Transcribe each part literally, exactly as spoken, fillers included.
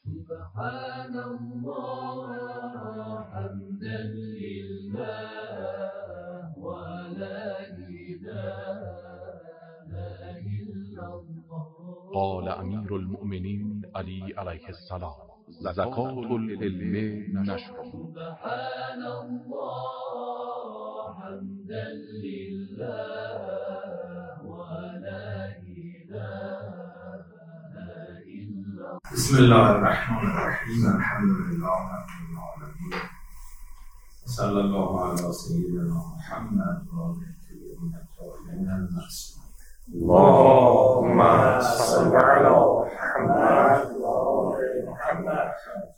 سبحان الله حمدا لله ولا إله إلا الله. قال امیر المؤمنین علی علیه السلام: زکات العلم نشر. سبحان الله حمدا لله ولا إله إلا الله. بسم الله الرحمن الرحیم. الحمد لله رب العالمین. صلی الله علی سیدنا محمد و آله الطاهرین المعصومین. اللهم صل على محمد و آل محمد.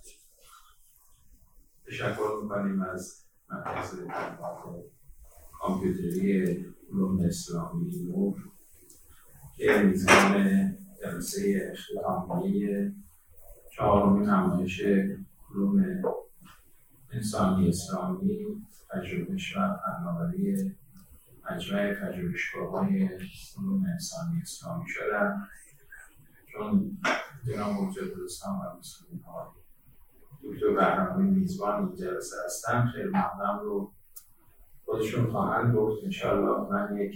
تشکر میکنیم از مرکز تحقیقات کامپیوتری علوم اسلامی نور که میزبان جلسه اختتامیه چهارمین نمایش علوم انسانی اسلامی پژوهش و فناوری مجمع پژوهشگاه‌های علوم انسانی اسلامی شدن، چون جناب حجت‌الاسلام و مسلمین‌ها دکتر بهرامی میزبان این جلسه هستن. خیلی مقدم رو خودشون خواهند گفت. انشاءالله من یک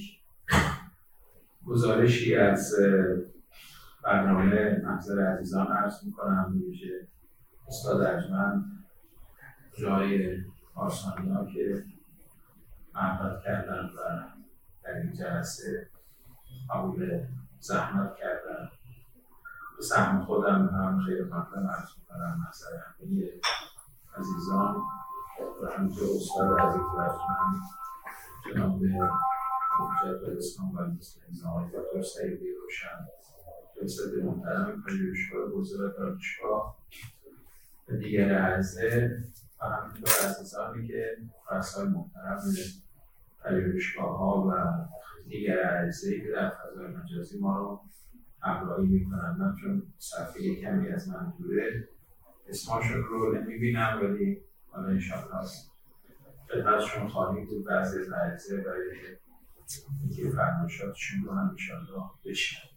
گزارشی از برنامه محضر عزیزان عرض میکنم. میشه استاد ارجمند جای آرسانیا که محبت کردن و در این جلسه قبول زحمت کردن. به سهم خودم هم خیلی مقدم عرض میکنم محضر همه عزیزان و همینطور استاد عزیز ارجمند جناب حجت‌الاسلام و مسلمین آقای دکتر سعیدی روشن، رئیس محترم پژوهشگاه حوزه و دانشگاه و دیگر اعضا و همینطور عزیزانی که رؤسای محترم پژوهشگاه‌ها و دیگر اعضایی که در فضای مجازی ما رو همراهی می‌کنند. من چون صفحه کمی از من دوره اسمشون رو نمی‌بینم، ولی حالا انشاءالله خدمتشون خواهیم بود. بعضی از اعضا برای اینکه فرمایشاتشون رو هم انشاءالله بشنویم.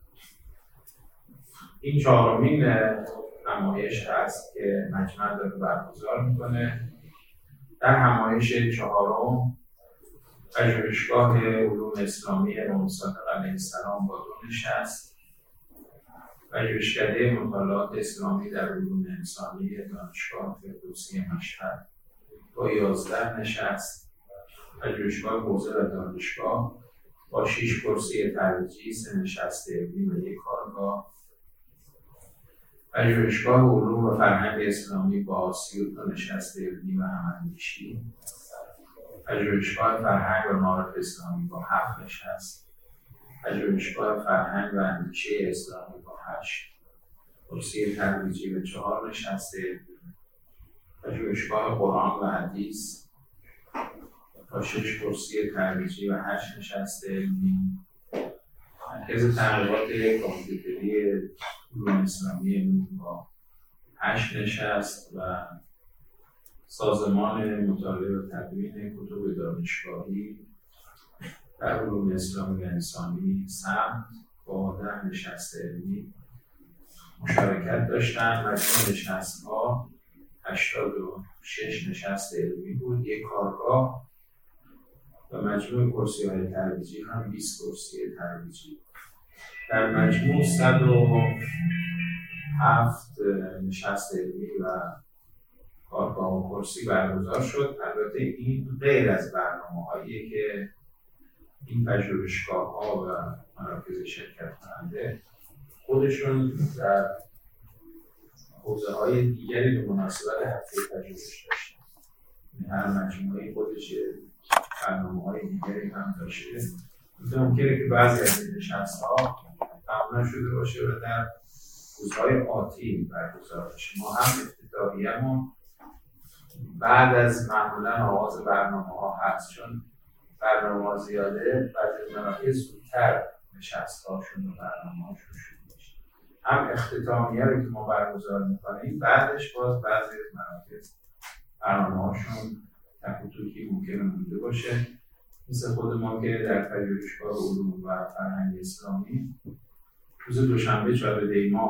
این چهارمین نمایش هست که مجمع داره برگزار میکنه. در نمایش چهارم پژوهشگاه علوم اسلامی امام صادق علیه السلام با دو نشست، پژوهشکده مطالعات اسلامی در علوم انسانی دانشگاه فردوسی مشهد با یازده نشست، پژوهشگاه حوزه و دانشگاه با شش کرسی ترویجی، سه نشست علمی و یک کارگاه، پژوهشگاه علوم و فرهنگ اسلامی با سی و دو نشست علمی و هماندیشی، پژوهشگاه فرهنگ و معارف اسلامی با هفت نشست، پژوهشگاه فرهنگ و اندیشه اسلامی با هشت کرسی ترویجی و چهار نشست علمی، پژوهشگاه قرآن و حدیث با شش کرسی ترویجی و هشت نشست علمی، مرکز تحقیقات کامپیوتری علوم اسلامی نور با هشت نشست و سازمان مطالعه و تدوین کتب دانشگاهی در علوم اسلامی و انسانی سمت با ده نشست علمی مشارکت داشتن. مجموع نشست‌ها هشتاد و شش نشست علمی بود، یک کارگاه و مجموع کرسی‌های ترویجی هم بیست کرسی ترویجی. در مجموع صد و هفت نشست علمی و کارگاه و کرسی برگزار شد. البته این غیر از برنامه‌هایی که این پژوهشگاه‌ها و مراکز شرکت کننده خودشون در حوزه‌های دیگری به مناسبت هفته پژوهش داشتن. هر مجموعه‌ای خودش برنامه‌های دیگری هم داشته. ممکنه که بعضی از این نشست‌ها تمام شده باشه و در روزهای آتی برگزار بشه. ما هم افتتاحیه‌مون بعد از معمولاً آغاز برنامه‌ها هست، چون برنامه‌ها زیاده. بعضی مراکز زودتر نشست‌هاشون و برنامه‌هاشون شروع میشه. هم اختتامیه رو که ما برگزار می‌کنیم، بعدش باز بعضی از مراکز برنامه‌هاشون تک و توکی ممکنه مونده باشه. مثل خود ما که در پژوهشگاه علوم و فرهنگ اسلامی روز دوشنبه چهارده دی ماه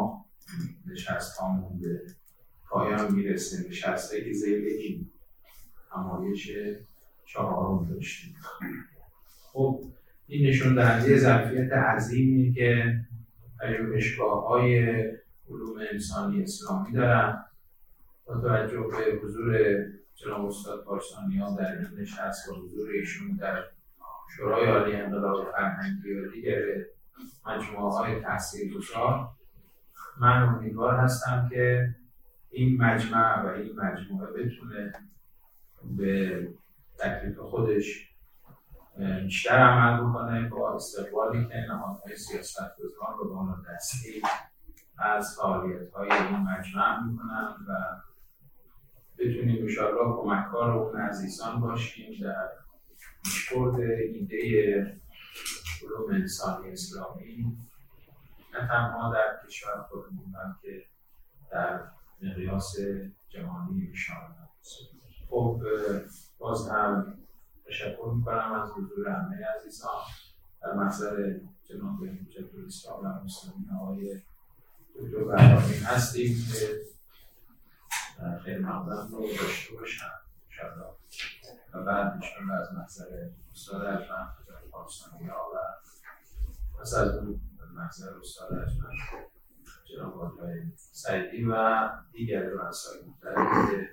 نشست هامون به پایان میرسه. نشسته که زیر این همایش چهارم داشتیم. خب این نشون دهنده ظرفیت عظیمی که پژوهشگاه‌های علوم انسانی اسلامی دارن. با توجه به حضور جناب استاد پارسانیان در این نشست و حضور ایشون در شورای عالی انقلاب فرهنگی و دیگر مجموعه‌های تحصیلگذار، من امیدوار هستم که این مجمع و این مجموعه بتونه به تکلیف خودش بیشتر عمل بکنه با استقبالی که نهادهای سیاستگزار و بالادستی از فعالیت‌های این مجمع میکنن و بتونیم انشاءالله کمککار اون عزیزان باشیم در پیشبرد ایده علوم انسانی اسلامی، نه تنها در کشور خودمون بلکه در مقیاس جهانی انشاءالله. خب باز هم تشکر میکنم از حضور همه عزیزان. در محضر جناب حجت الاسلام و المسلمین آقای دکتر بهرامین هستیم که خیلی مقدم رو داشته باشم انشاءالله و بعد ایشان از محضر استاد اجمن حضرت پارسانیا و پس از اون محضر استاد اجمن جناب آقای سعیدی و دیگر رؤسای مختلفی که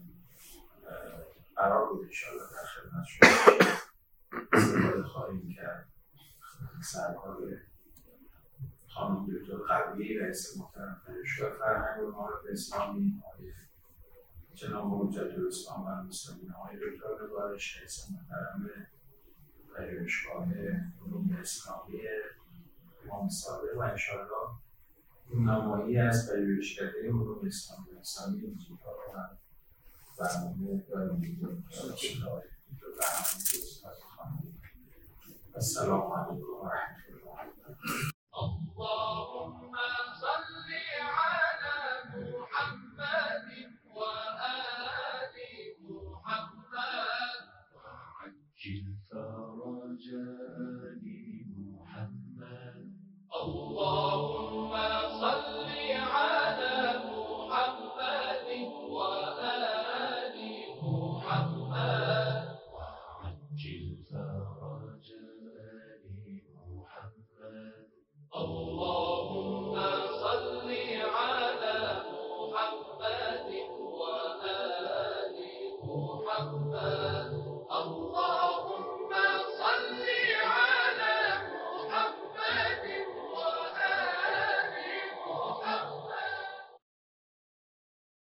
قرار بود انشاءالله در خدمت شما استفاده خواهیم کرد. سرکار خانم دکتر قوی رئیس محترم پژوهشگاه فرهنگ و معارف اسلامی، جناب حجت الاسلام و المسلمین آقای دکتر نگارش رئیس محترم پژوهشگاه علوم اسلامی امام صادق و انشاءالله نمایی از پژوهشکده علوم اسلامی انسانی اینجا رو هم برنامه داریم. السلام علیکم و رحمت الله.